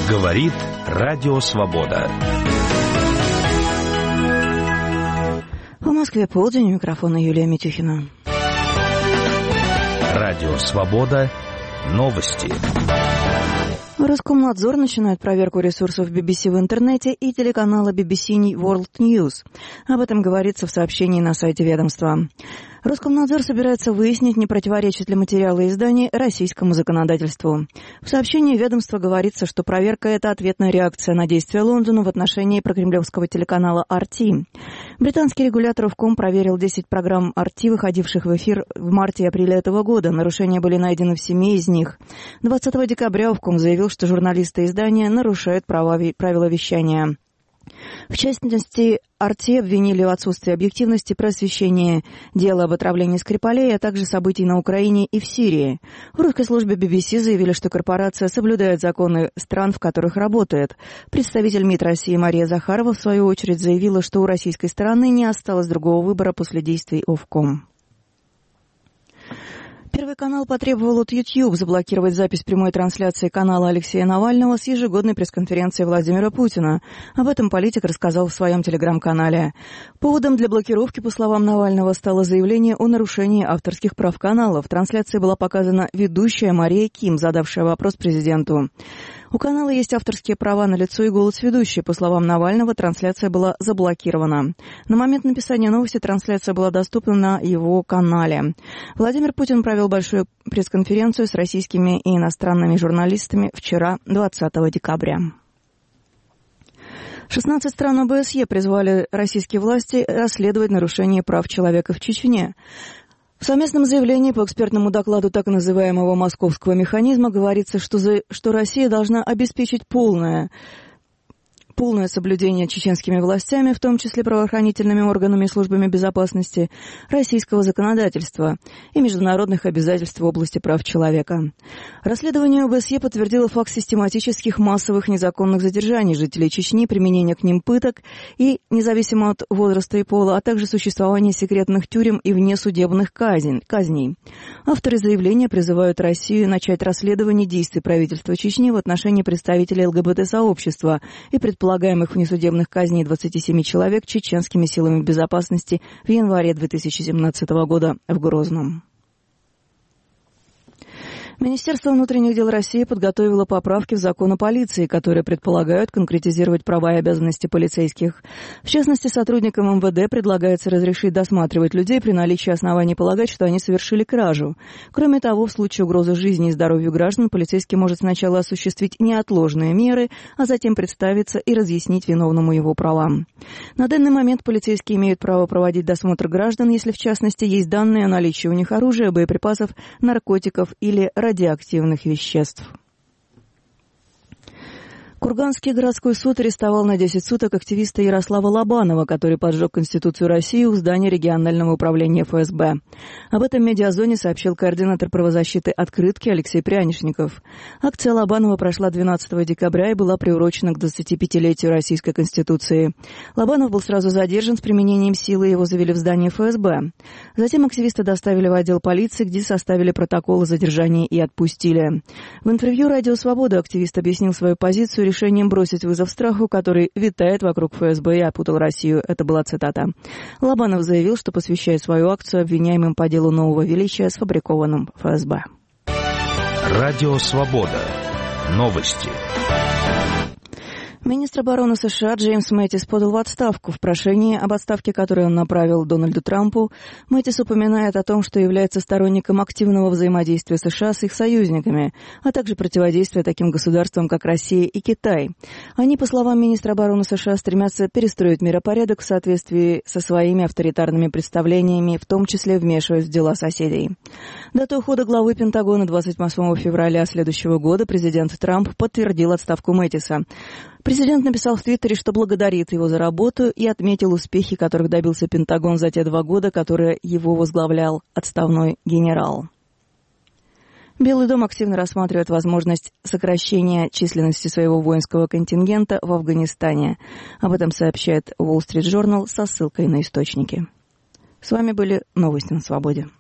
Говорит Радио Свобода. В Москве полдень, у микрофона Юлия Митюхина. Радио Свобода. Новости. Роскомнадзор начинает проверку ресурсов BBC в интернете и телеканала BBC World News. Об этом говорится в сообщении на сайте ведомства. Роскомнадзор собирается выяснить, не противоречат ли материалы изданий российскому законодательству. В сообщении ведомства говорится, что проверка – это ответная реакция на действия Лондона в отношении прокремлевского телеканала RT. Британский регулятор Ofcom проверил 10 программ RT, выходивших в эфир в марте и апреле этого года. Нарушения были найдены в 7 из них. 20 декабря Ofcom заявил, что журналисты издания нарушают правила вещания. В частности, RT обвинили в отсутствии объективности, просвещения дела об отравлении Скрипалей, а также событий на Украине и в Сирии. В русской службе BBC заявили, что корпорация соблюдает законы стран, в которых работает. Представитель МИД России Мария Захарова, в свою очередь, заявила, что у российской стороны не осталось другого выбора после действий Ofcom. Первый канал потребовал от YouTube заблокировать запись прямой трансляции канала Алексея Навального с ежегодной пресс-конференции Владимира Путина. Об этом политик рассказал в своем телеграм-канале. Поводом для блокировки, по словам Навального, стало заявление о нарушении авторских прав канала. В трансляции была показана ведущая Мария Ким, задавшая вопрос президенту. У канала есть авторские права на лицо и голос ведущей. По словам Навального, трансляция была заблокирована. На момент написания новости трансляция была доступна на его канале. Владимир Путин провел большую пресс-конференцию с российскими и иностранными журналистами вчера, 20 декабря. 16 стран ОБСЕ призвали российские власти расследовать нарушение прав человека в Чечне. В совместном заявлении по экспертному докладу так называемого «московского механизма» говорится, что Россия должна обеспечить полное соблюдение чеченскими властями, в том числе правоохранительными органами и службами безопасности, российского законодательства и международных обязательств в области прав человека. Расследование ОБСЕ подтвердило факт систематических массовых незаконных задержаний жителей Чечни, применения к ним пыток и, независимо от возраста и пола, а также существование секретных тюрем и внесудебных казней. Авторы заявления призывают Россию начать расследование действий правительства Чечни в отношении представителей ЛГБТ-сообщества и предполагаемых внесудебных казней 27 человек чеченскими силами безопасности в январе 2017 года в Грозном. Министерство внутренних дел России подготовило поправки в закон о полиции, которые предполагают конкретизировать права и обязанности полицейских. В частности, сотрудникам МВД предлагается разрешить досматривать людей при наличии оснований полагать, что они совершили кражу. Кроме того, в случае угрозы жизни и здоровью граждан, полицейский может сначала осуществить неотложные меры, а затем представиться и разъяснить виновному его права. На данный момент полицейские имеют право проводить досмотр граждан, если в частности есть данные о наличии у них оружия, боеприпасов, наркотиков или радиоактивных веществ. Курганский городской суд арестовал на 10 суток активиста Ярослава Лобанова, который поджег Конституцию России у здания регионального управления ФСБ. Об этом «Медиазоне» сообщил координатор правозащиты «Открытки» Алексей Прянишников. Акция Лобанова прошла 12 декабря и была приурочена к 25-летию Российской Конституции. Лобанов был сразу задержан с применением силы, его завели в здание ФСБ. Затем активиста доставили в отдел полиции, где составили протокол о задержании и отпустили. В интервью «Радио Свобода» активист объяснил свою позицию решением бросить вызов страху, который витает вокруг ФСБ и опутал Россию. Это была цитата. Лобанов заявил, что посвящает свою акцию обвиняемым по делу нового величия, сфабрикованным ФСБ. Радио Свобода. Новости. Министр обороны США Джеймс Мэттис подал в отставку. В прошении об отставке, которое он направил Дональду Трампу, Мэттис упоминает о том, что является сторонником активного взаимодействия США с их союзниками, а также противодействия таким государствам, как Россия и Китай. Они, по словам министра обороны США, стремятся перестроить миропорядок в соответствии со своими авторитарными представлениями, в том числе вмешиваясь в дела соседей. Дату ухода главы Пентагона 28 февраля следующего года президент Трамп подтвердил отставку Мэттиса. Президент написал в Твиттере, что благодарит его за работу и отметил успехи, которых добился Пентагон за те 2 года, которые его возглавлял отставной генерал. Белый дом активно рассматривает возможность сокращения численности своего воинского контингента в Афганистане. Об этом сообщает Wall Street Journal со ссылкой на источники. С вами были новости на свободе.